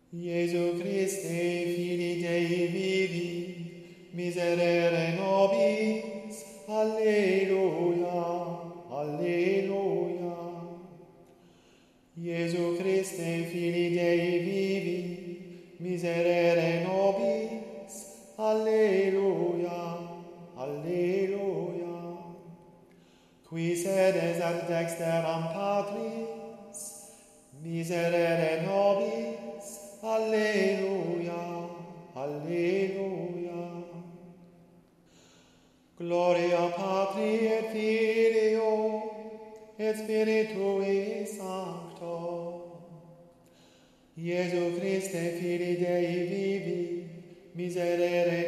Iesu Christe, Filii Dei vivi, miserere nobis. Alleluia, alleluia. Iesu Christe, Filii Dei vivi, miserere nobis. Alleluia, alleluia. Qui sedes ad dexteram Patris, miserere nobis. Alleluia, alleluia. Gloria Patri et Filio et Spiritui Sancto. Iesu Christe, Filii Dei vivi, miserere